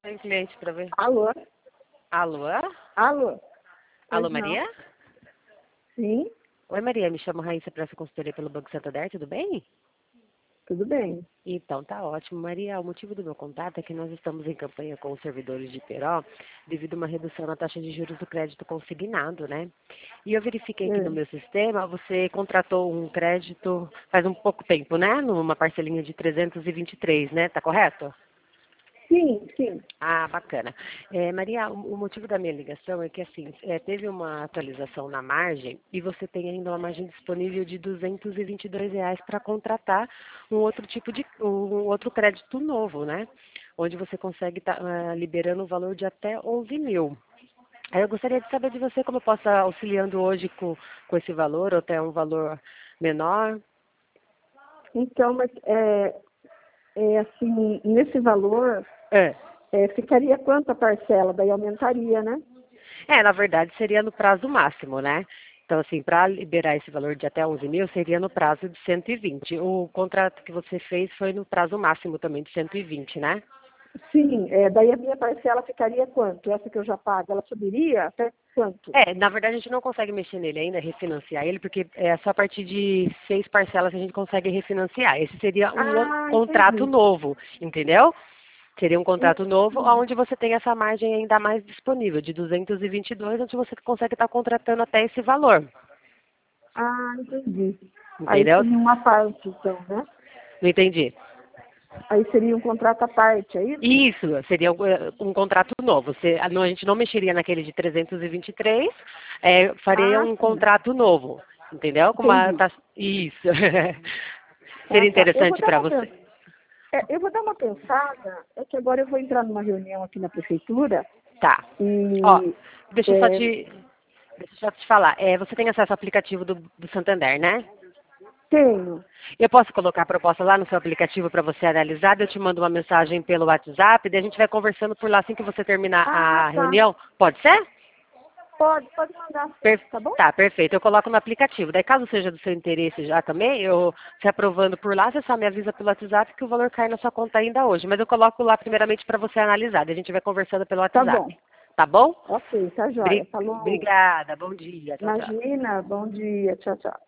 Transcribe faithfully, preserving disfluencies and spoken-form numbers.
Tem cliente para ver. Alô? Alô? Alô? Alô, Pois não? Maria? Sim, Oi, Maria. Me chamo Raíssa para essa consultoria pelo Banco Santander, tudo bem? tudo bem. Então, tá ótimo. Maria, o motivo do meu contato é que nós estamos em campanha com os servidores de Peró devido a uma redução na taxa de juros do crédito consignado, né? E eu verifiquei aqui no É. meu sistema, você contratou um crédito faz um pouco tempo, né? Numa parcelinha de trezentos e vinte e três, né? Tá correto? Sim, sim. Ah, bacana. É, Maria, o o motivo da minha ligação é que, assim, é, teve uma atualização na margem e você tem ainda uma margem disponível de duzentos e vinte e dois reais para contratar um outro tipo de, um outro crédito novo, né? Onde você consegue estar liberando o valor de até onze mil. Aí eu gostaria de saber de você como eu posso estar auxiliando hoje com, com esse valor ou até um valor menor. Então, mas é, é assim, nesse valor, É. é, ficaria quanto a parcela? Daí aumentaria, né? É, na verdade seria no prazo máximo, né? Então, assim, para liberar esse valor de até onze mil, seria no prazo de cento e vinte. O contrato que você fez foi no prazo máximo também de cento e vinte, né? Sim, é, daí a minha parcela ficaria quanto? Essa que eu já pago, ela subiria até quanto? É, na verdade a gente não consegue mexer nele ainda, refinanciar ele, porque é só a partir de seis parcelas que a gente consegue refinanciar. Esse seria um o- Ah, contrato entendi. novo, entendeu? Seria um contrato novo, Hum. onde você tem essa margem ainda mais disponível, de duzentos e vinte e dois, onde você consegue estar contratando até esse valor, Ah, entendi. Aí entendeu? seria uma parte, então, né? Não entendi. Aí seria um contrato à parte, é isso? Isso, seria um, eh, um contrato novo. Você- a não- a gente não mexeria naquele de trezentos e vinte e três, eh, faria Ah, um sim. contrato novo, entendeu? Com uma Entendi. taxa... Isso. Ah, Seria tá. Eu vou interessante dar para uma você. pensada. É, eu vou dar uma pensada. É que agora eu vou entrar numa reunião aqui na prefeitura Tá. Ó, e deixa eu só é, te, deixa eu só te falar. Eh, você tem acesso ao aplicativo do, do Santander, né? tenho. Eu posso colocar a proposta lá no seu aplicativo para você analisar, daí eu te mando uma mensagem pelo WhatsApp, daí a gente vai conversando por lá assim que você terminar Ah, a tá. reunião. Pode ser? Pode, pode mandar sim, Per- tá bom? Tá, perfeito. Eu coloco no aplicativo. Daí, caso seja do seu interesse já também, eu se aprovando por lá, você só me avisa pelo WhatsApp que o valor cai na sua conta ainda hoje. Mas eu coloco lá primeiramente para você analisar. Daí a gente vai conversando pelo Tá bom. WhatsApp. Tá bom? Ok, tá joia. Bri- Falou. Obrigada. Bom dia. Tchau, tchau. Imagina, bom dia. Tchau, tchau.